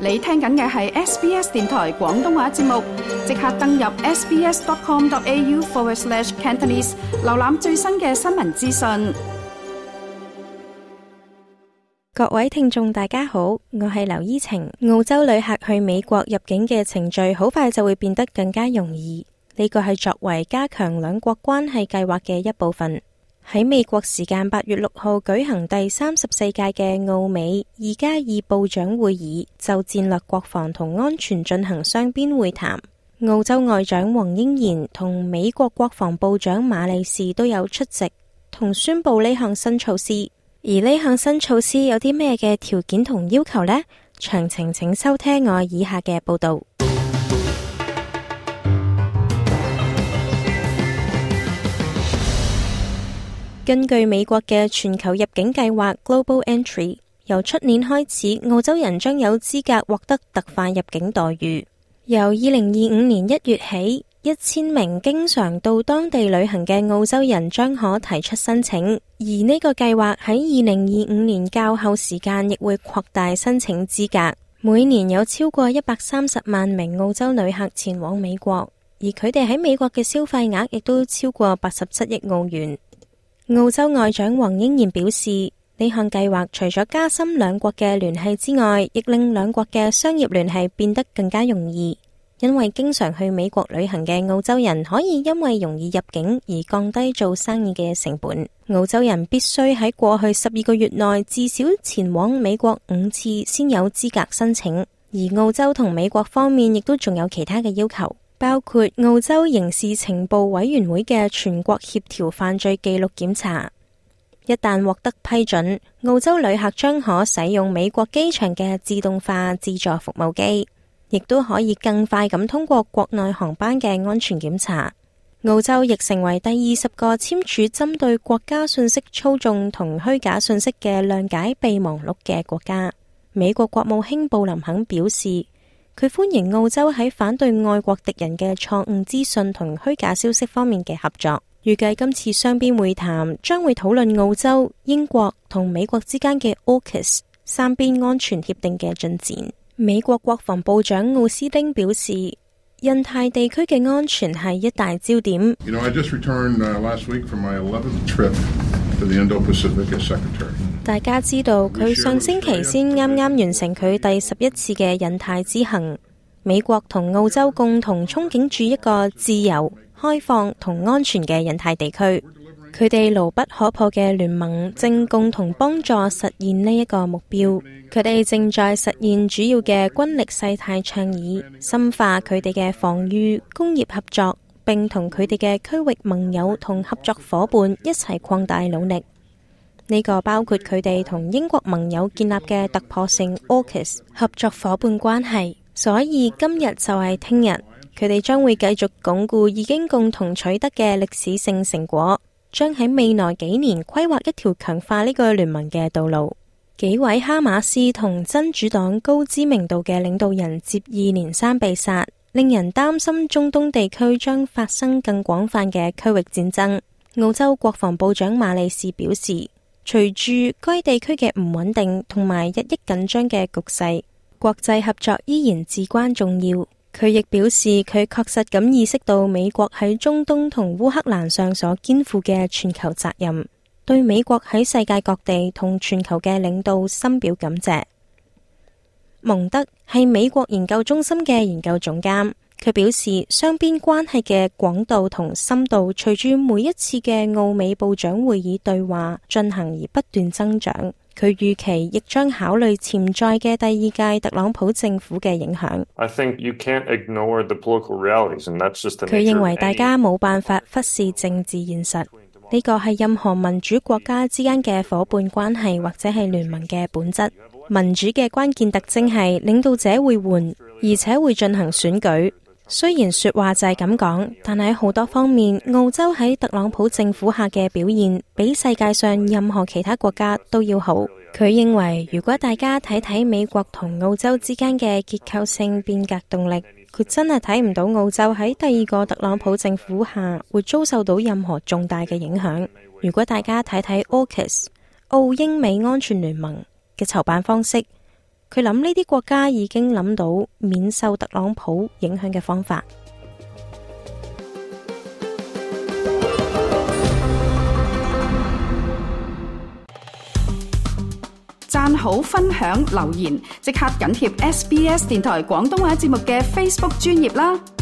你聽緊嘅係 SBS 電台廣東話節目，即刻登入 sbs.com.au/Cantonese 瀏覽最新嘅新聞資訊。 各位聽眾大家好，我係劉依晴。澳洲旅客去美國入境嘅程序好快就會變得更加容易，呢個係作為加強兩國關係計劃嘅一部分。喺美國時間8月6號舉行第34屆嘅澳美2+2部長會議，就戰略國防同安全進行雙邊會談。澳洲外長黃英賢同美國國防部長馬利士都有出席，同宣布呢項新措施。而呢項新措施有啲咩嘅條件同要求呢？詳情請收聽我以下嘅報道。根據美國嘅全球入境計劃 Global Entry， 由出年開始，澳洲人將有資格獲得特快入境待遇。由2025年1月起，1000名經常到當地旅行嘅澳洲人將可提出申請，而呢個計劃喺2025年較後時間亦會擴大申請資格。每年有超過130萬名澳洲旅客前往美國，而佢哋喺美國嘅消費額亦都超過87億澳元。澳洲外長黃英賢表示，呢項計劃除咗加深兩國嘅聯繫之外，亦令兩國嘅商業聯繫變得更加容易。因為經常去美國旅行嘅澳洲人可以因為容易入境而降低做生意嘅成本。澳洲人必須喺過去12個月內至少前往美國5次先有資格申請，而澳洲同美國方面亦都仲有其他嘅要求，包括澳洲刑事情報委員會嘅全國協調犯罪記錄檢查。一旦獲得批准，澳洲旅客將可使用美國機場嘅自動化自助服務機，亦都可以更快咁通過國內航班嘅安全檢查。澳洲亦成為第20個簽署針對國家信息操縱同虛假信息嘅諒解備忘錄嘅國家。美國國務卿布林肯表示，佢歡迎澳洲喺反對外國敵人嘅錯誤資訊同虛假消息方面嘅合作。預計今次雙邊會談將會討論澳洲、英國同美國之間嘅 AUKUS 三邊安全協定嘅進展。美國國防部長奧斯丁表示，印太地區嘅安全係一大焦點。 I just returned last week from my 11th trip to the Indo-Pacific as Secretary. 大家知道佢上星期先啱完成佢第11次嘅印太之行。美國同澳洲共同憧憬住一個自由、開放同安全嘅印太地區。佢哋牢不可破嘅聯盟正共同幫助實現呢一個目標。佢哋正在實現主要嘅軍力勢態倡議，深化佢哋嘅防禦工業合作，並同佢哋嘅區域盟友同合作夥伴一齊擴大努力。呢個包括佢哋同英國盟友建立嘅突破性 AUKUS 合作夥伴關係。所以今日就係聽日，佢哋將會繼續鞏固已經共同取得嘅歷史性成果，將喺未來幾年規劃一條強化呢個聯盟嘅道路。幾位哈馬斯同真主黨高知名度嘅領導人接二連三被殺，令人擔心中東地區將發生更廣泛嘅區域戰爭。澳洲國防部長馬利士表示，隨住該地區嘅唔穩定同埋日益緊張嘅局勢，國際合作依然至關重要。佢亦表示，佢確實咁意識到美國喺中東同烏克蘭上所肩負嘅全球責任，對美國喺世界各地同全球嘅領導深表感謝。蒙德係美國研究中心嘅研究總監，佢表示，雙邊關係嘅廣度同深度隨住每一次嘅澳美部長會議對話進行而不斷增長。佢預期亦將考慮潛在嘅第二屆特朗普政府嘅影響。佢認為大家冇辦法忽視政治現實，呢個係任何民主國家之間嘅夥伴關係或者係聯盟嘅本質。民主嘅關鍵特徵係領導者會換，而且會進行選舉。雖然說話就係咁講，但喺好多方面，澳洲喺特朗普政府下嘅表現比世界上任何其他國家都要好。佢認為，如果大家睇睇美國同澳洲之間嘅結構性變革動力，佢真係睇唔到澳洲喺第二個特朗普政府下會遭受到任何重大嘅影響。如果大家睇睇 AUKUS 澳英美安全聯盟嘅籌辦方式， 佢諗呢啲國家已經諗到免受特朗普影響嘅方法。 讚好、分享、留言，即刻緊貼SBS 電台廣東話節目嘅 Facebook 專頁啦！